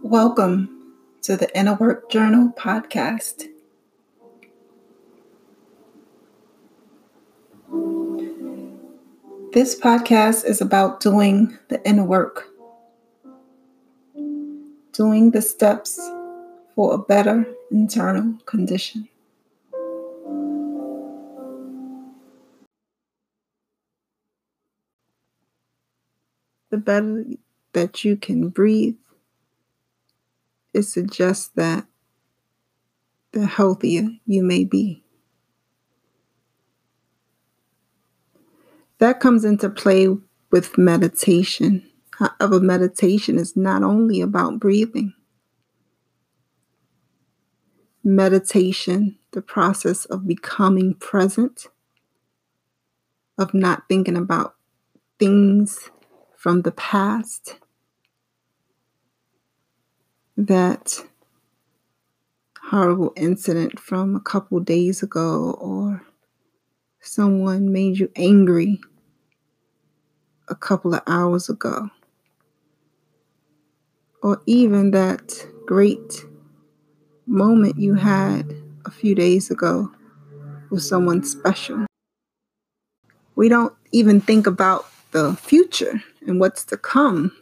Welcome to the Inner Work Journal podcast. This podcast is about doing the inner work, doing the steps for a better internal condition. The better that you can breathe, it suggests that the healthier you may be. That comes into play with meditation. However, meditation is not only about breathing. Meditation, the process of becoming present, of not thinking about things from the past, that horrible incident from a couple days ago, or someone made you angry a couple of hours ago, or even that great moment you had a few days ago with someone special. We don't even think about the future and what's to come.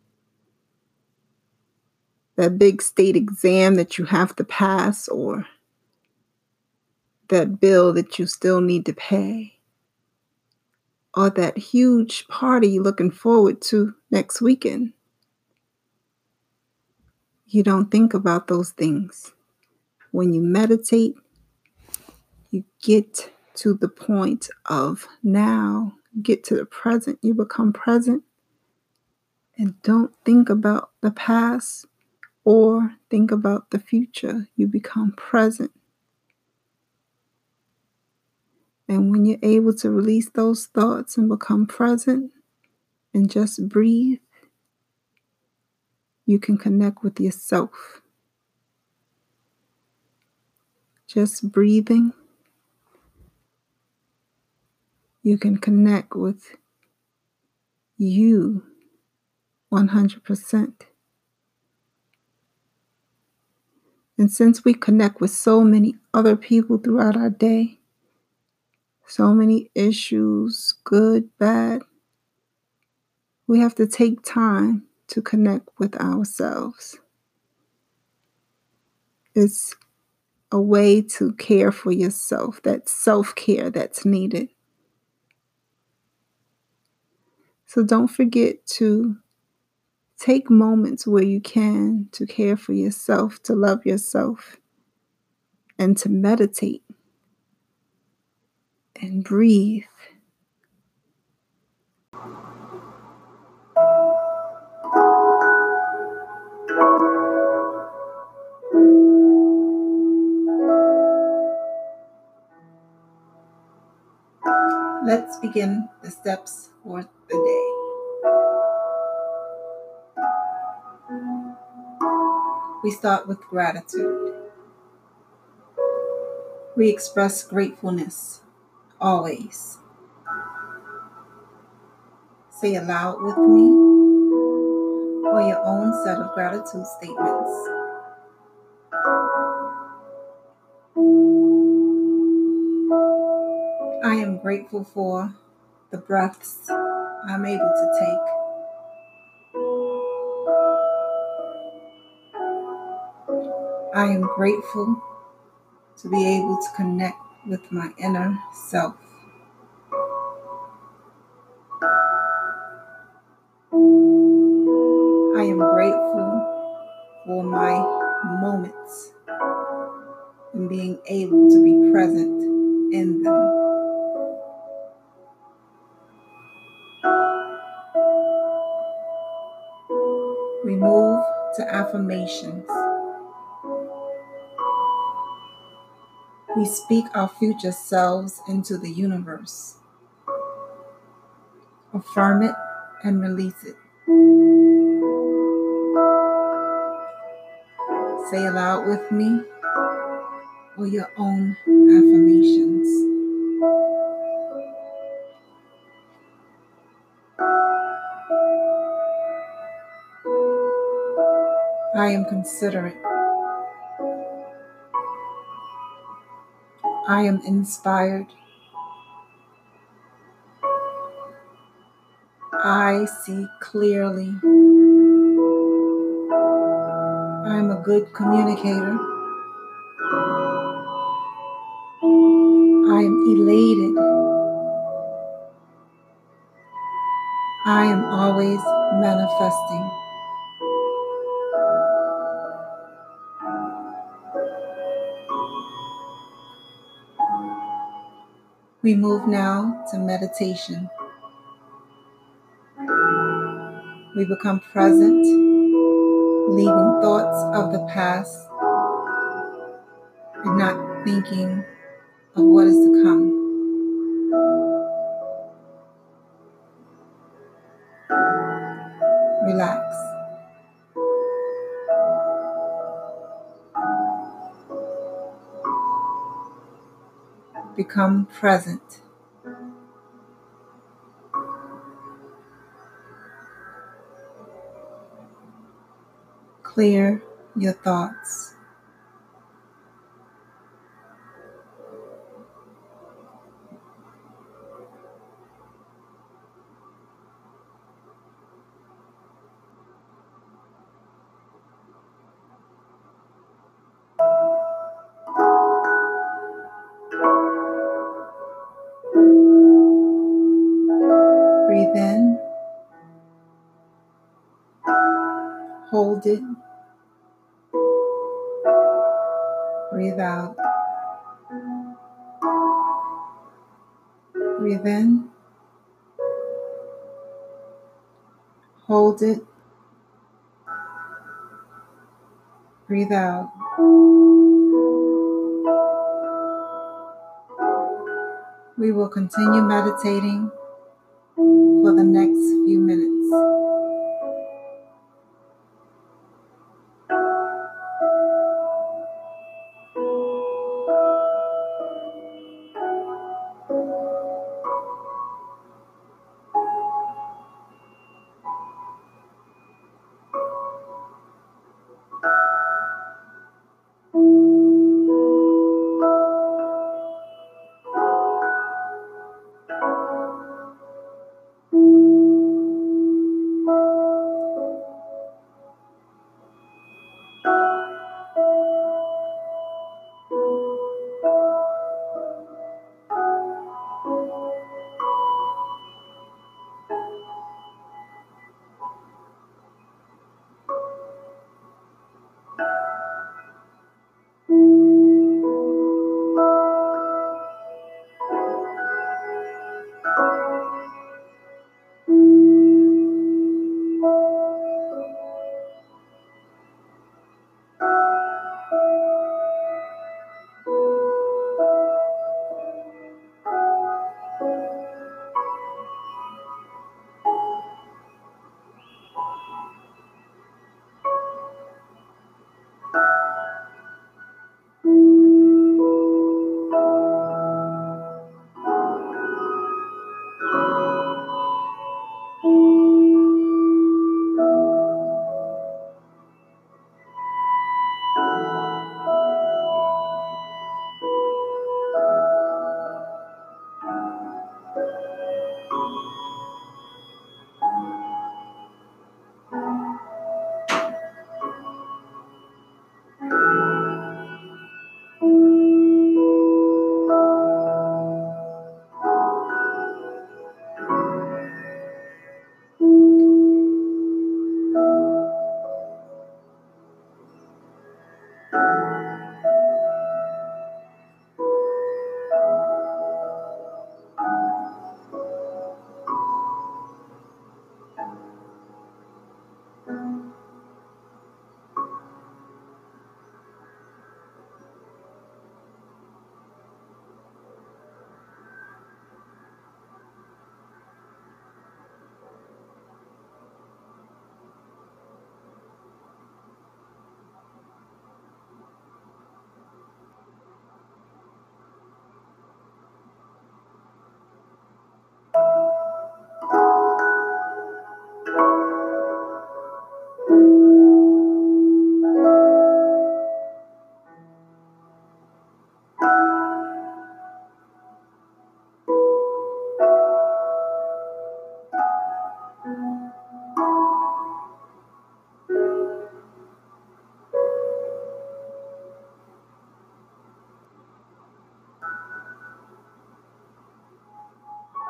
That big state exam that you have to pass, or that bill that you still need to pay, or that huge party you're looking forward to next weekend. You don't think about those things. When you meditate, you get to the point of now, get to the present, you become present, and don't think about the past or think about the future. You become present. And when you're able to release those thoughts and become present and just breathe, you can connect with yourself. Just breathing, you can connect with you 100%. And since we connect with so many other people throughout our day, so many issues, good, bad, we have to take time to connect with ourselves. It's a way to care for yourself, that self-care that's needed. So don't forget to take moments where you can to care for yourself, to love yourself, and to meditate and breathe. Let's begin the steps for the day. We start with gratitude. We express gratefulness always. Say aloud with me or your own set of gratitude statements. I am grateful for the breaths I'm able to take. I am grateful to be able to connect with my inner self. I am grateful for my moments and being able to be present in them. We move to affirmations. We speak our future selves into the universe. Affirm it and release it. Say aloud with me or your own affirmations. I am considerate. I am inspired. I see clearly. I am a good communicator. I am elated. I am always manifesting. We move now to meditation. We become present, leaving thoughts of the past and not thinking of what is to come. Relax. Become present. Clear your thoughts. Breathe in. Hold it. Breathe out. Breathe in. Hold it. Breathe out. We will continue meditating for the next few minutes.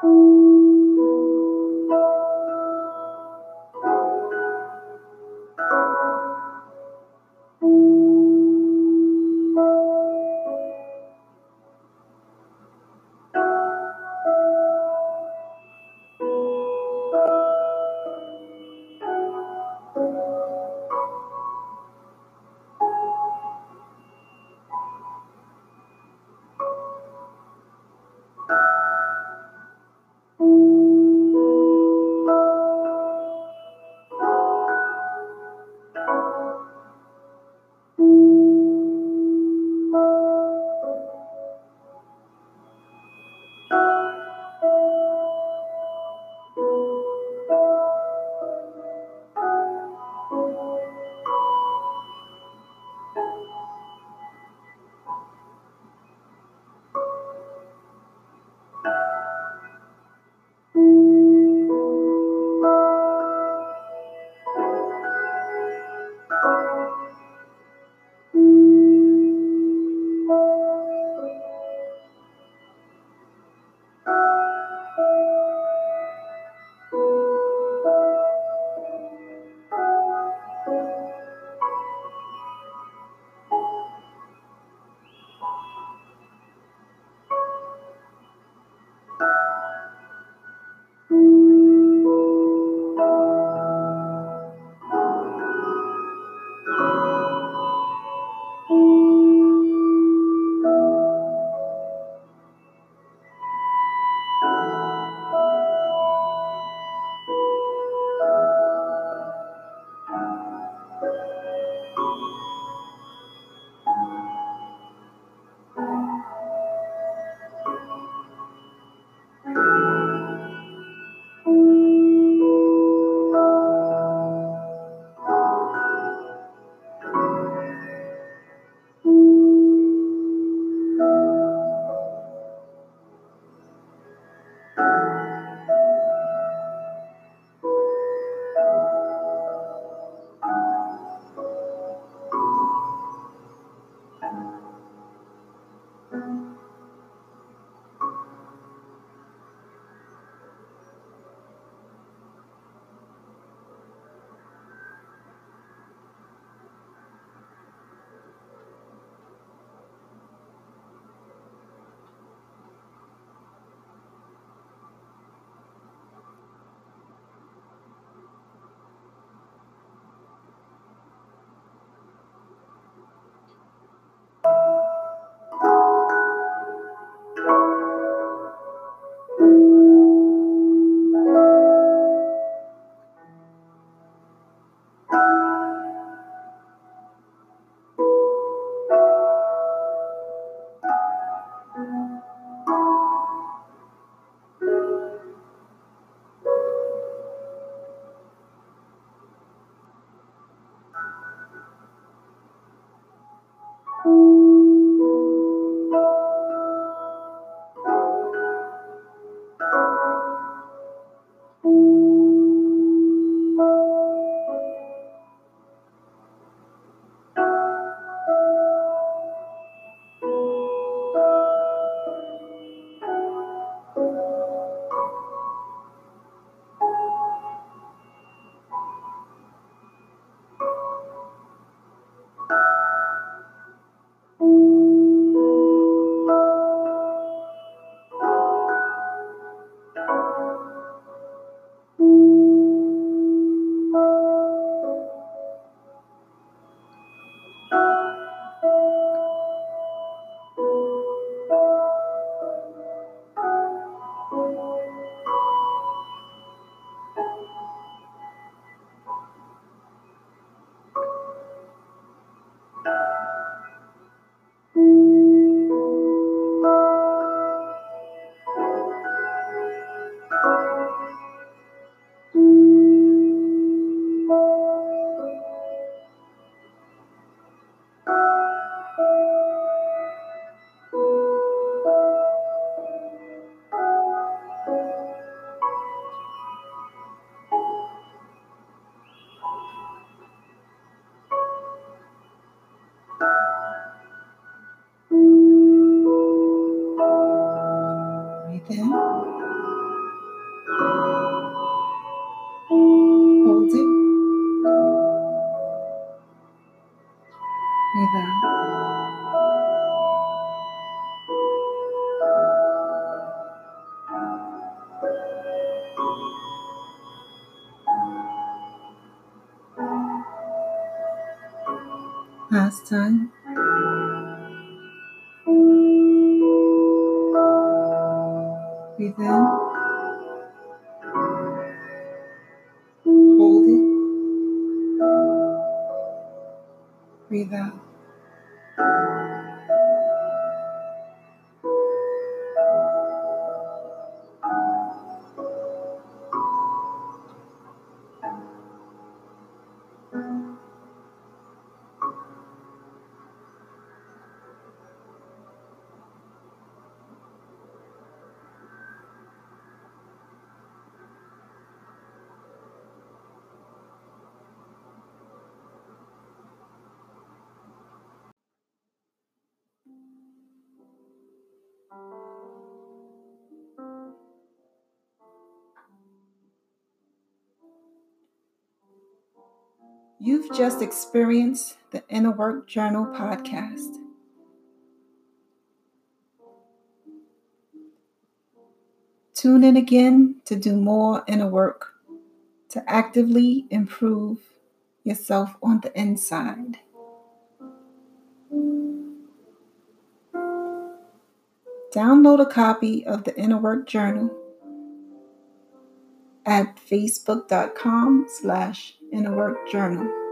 Breathe in Last time. Breathe in. Hold it. Breathe out. You've just experienced the Inner Work Journal podcast. Tune in again to do more inner work to actively improve yourself on the inside. Download a copy of the Inner Work Journal at facebook.com/innerworkjournal.